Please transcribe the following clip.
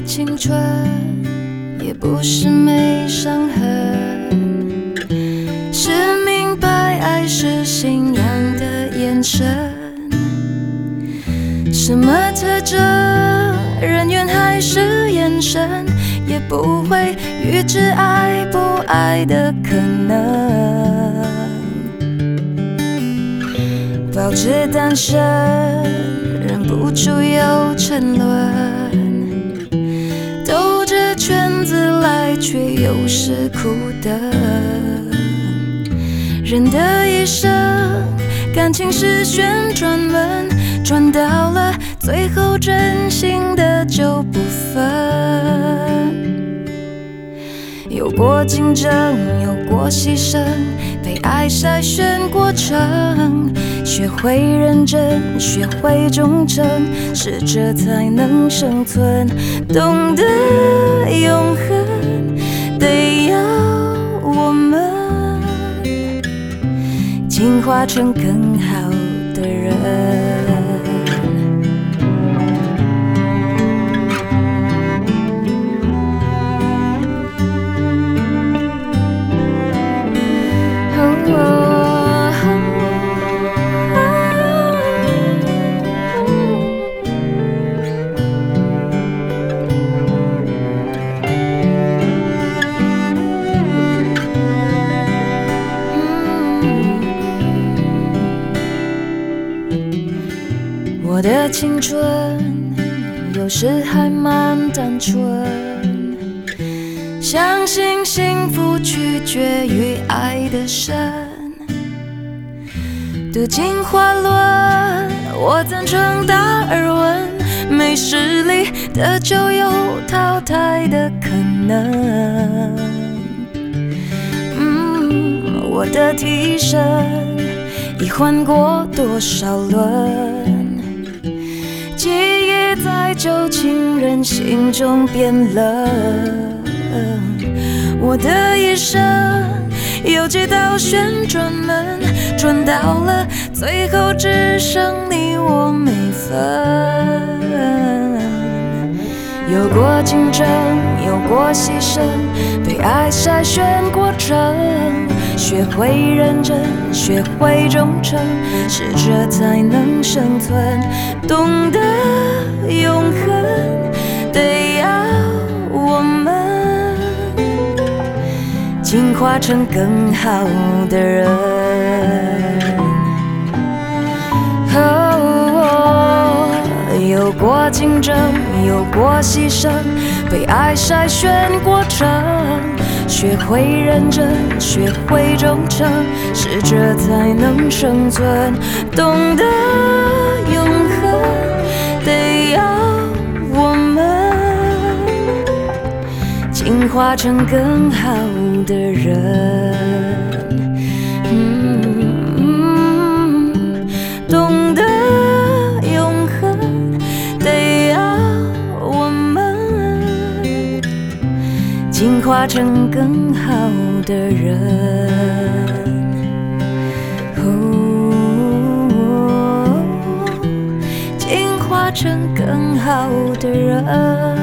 青春，也不是没伤痕，是明白爱是信仰的眼神。什么特征，人缘还是眼神，也不会预知爱不爱的可能。保持单身，忍不住有沉沦，兜着圈子来，却又是苦等。人的一生，感情是旋转门，转到了最后，真心的就不分。有过竞争，有过牺牲，被爱筛选过程，学会认真，学会忠诚，适者才能生存。懂得永恒，得要我们进化成更好的人。我的青春有时还蛮单纯，相信幸福取决于爱的深。读进花轮，我赞成达尔文，没实力的就有淘汰的可能。我的替身已换过多少轮，记忆在旧情人心中变冷。我的一生有几道旋转门，转到了最后，只剩你我没分。有过竞争，有过牺牲，被爱筛选过程，学会认真，学会忠诚，适者才能生存。懂得永恒，得要我们进化成更好的人。有过竞争，有过牺牲，被爱筛选过程，学会认真，学会忠诚，适者才能生存。懂得永恒，得要我们进化成更好的人。懂得永恒，得要我们进化成更好的人。进化成更好的人。